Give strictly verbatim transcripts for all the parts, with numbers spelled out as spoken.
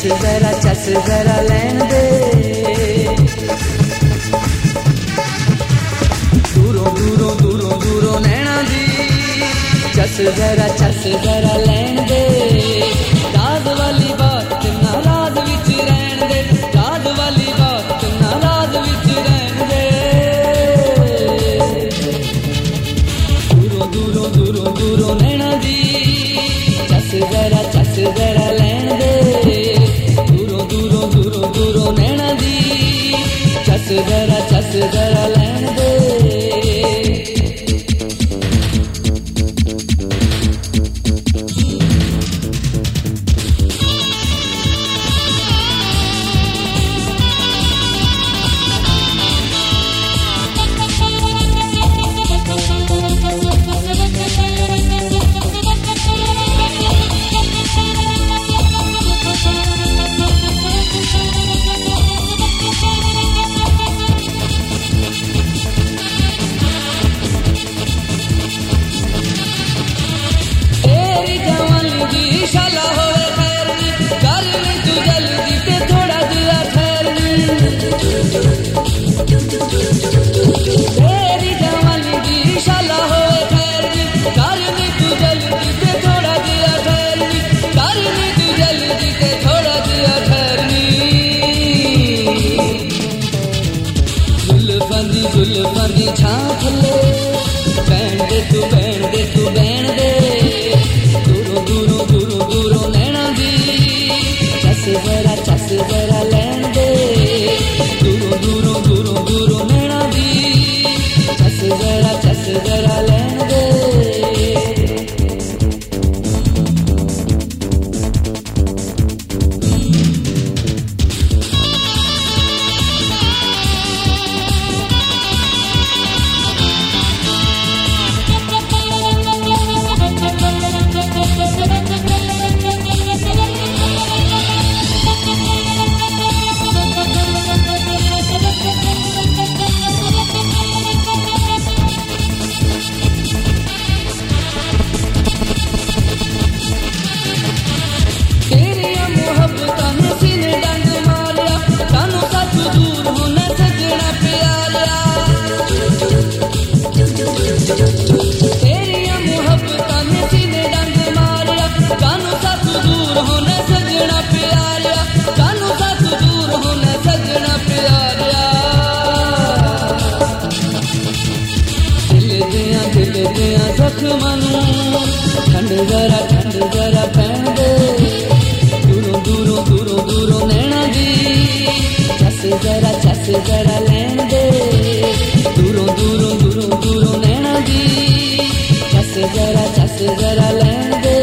जरा चस जरा लैन दे, दूरों दूरों दूरों दूरों नैना दी, चस जरा चस जरा लैन दे, राज वाली बात ना राज विच रहन दे, राज वाली बात ना राज विच रहन दे, दूरों दूरों दूरों दूरों नैना दी, चस जरा चस जरा लैन दे, दूरों दूरों दूरों दूरों नैना दी, चस जरा चस जरा लैन दे। जुल्फां छां थल्ले बैण दे तू बैण दे तू बैण दे, दूरों दूरों दूरों दूरों नैना दी, चस जरा चस जरा लैन दे, दूरों दूरों दूरों दूरों नैना दी, चस जरा चस जरा लैन दे। ठंड जरा ठंड जरा पैन दे, दूरों दूरों दूरों दूरों नैना दी, चस जरा चस जरा लैन दे, दूरों दूरों दूरों दूरों नैना दी, चस जरा चस जरा लैन दे।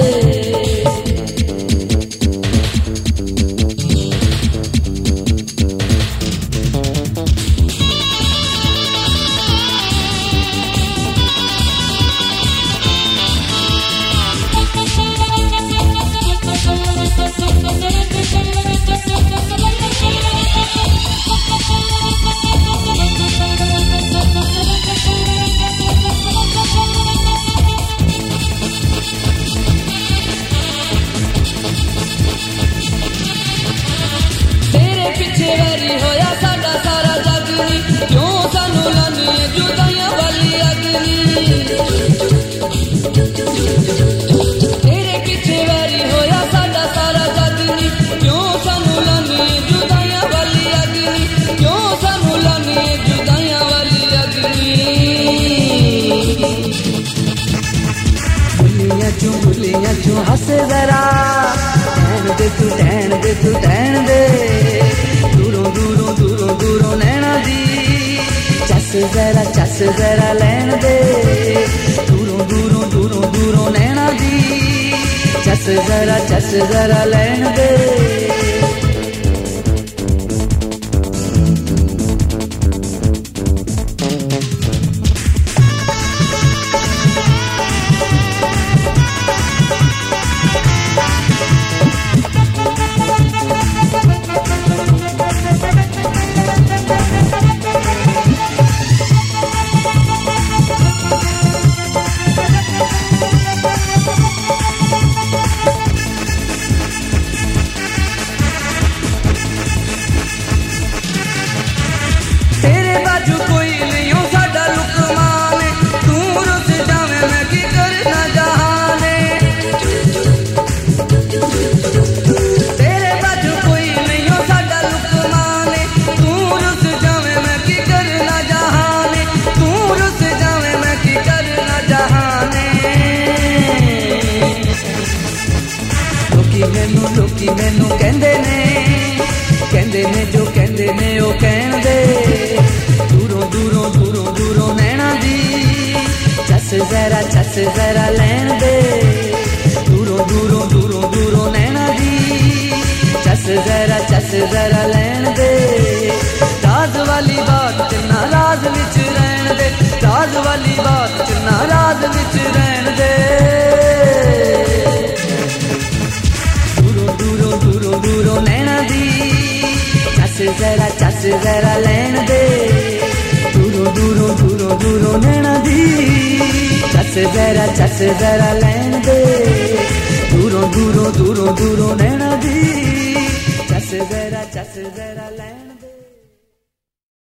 हंस जरा टहन दे तू टहन दे तू टहन दे, दूरों दूरों दूरों दूरों नैना दी, चस जरा चस जरा लैन दे, दूरों दूरों दूरों दूरों नैना दी, चस जरा चस जरा लैन दे। जी मैनू कहंदे ने कहंदे ने जो कहंदे ने ओ कहण दे दूरों दूरों दूरों दूरों नैना दी चस जरा चस जरा लैण दे दूरों दूरों दूरों दूरों नैना दी चस जरा चस जरा लैण दे राज वाली बात च ना राज विच रहण दे राज वाली बात च ना राज विच रहण दे दूरों दूरों दूरों दूरों नैना दी चस जरा चस जरा लैण दे दूरों दूरों दूरों दूरों नैना दी चस जरा चस जरा लैण दे दूरों दूरों दूरों दूरों नैना दी चस जरा चस जरा